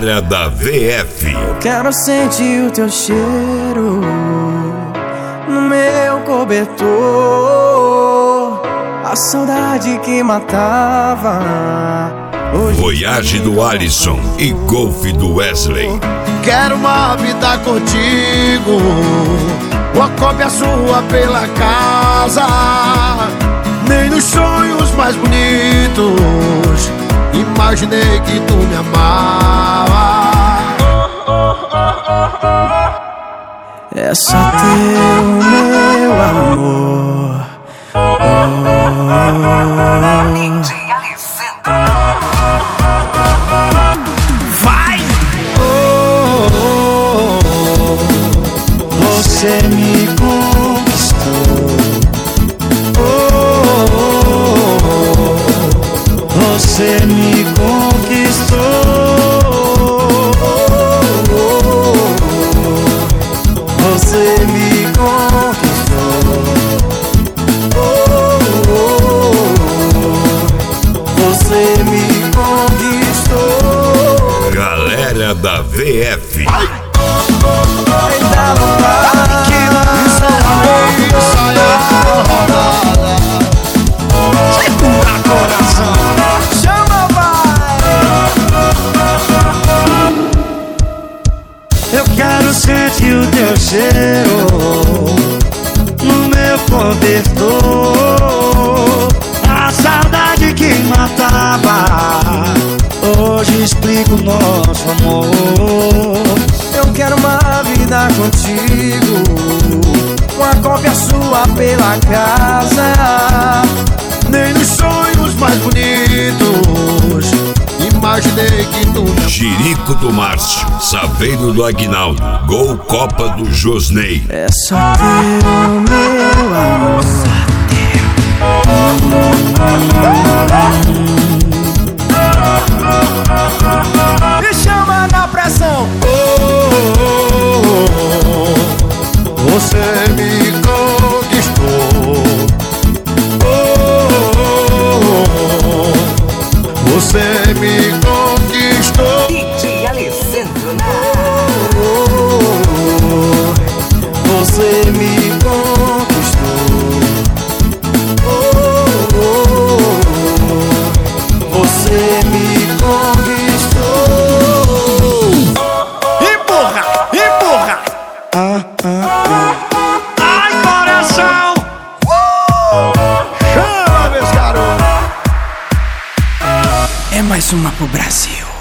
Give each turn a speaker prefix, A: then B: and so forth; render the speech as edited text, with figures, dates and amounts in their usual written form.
A: Galera da VF.
B: Eu quero sentir o teu cheiro no meu cobertor, a saudade que matava.
A: Voyage do Alisson e Golf do Wesley.
C: Quero uma vida contigo, uma cópia sua pela casa. Nem nos sonhos mais bonitos imaginei que tu me amava.
B: É só ter o meu amor.
C: Vai!
B: Você me conquistou. Você me conquistou. Você me conquistou. Você me conquistou.
A: Galera da VF.
B: Eu quero sentir o teu cheiro no meu cobertor, a saudade que matava. Hoje explico nosso amor. Eu quero uma vida contigo, uma cópia sua pela casa.
C: Nem nos sonhos mais bonitos imaginei que tu me
A: Jirico do Márcio, Saveiro do Aguinaldo, Gol Copa do Josney.
B: É só ter o meu amor. Me chama na pressão.
C: Você me conquistou. Você me conquistou.
D: DJ Alessandro
B: Você me conquistou. Você me conquistou.
C: Empurra, empurra. Ai, coração. Chama, meus garotos.
B: É mais uma pro Brasil.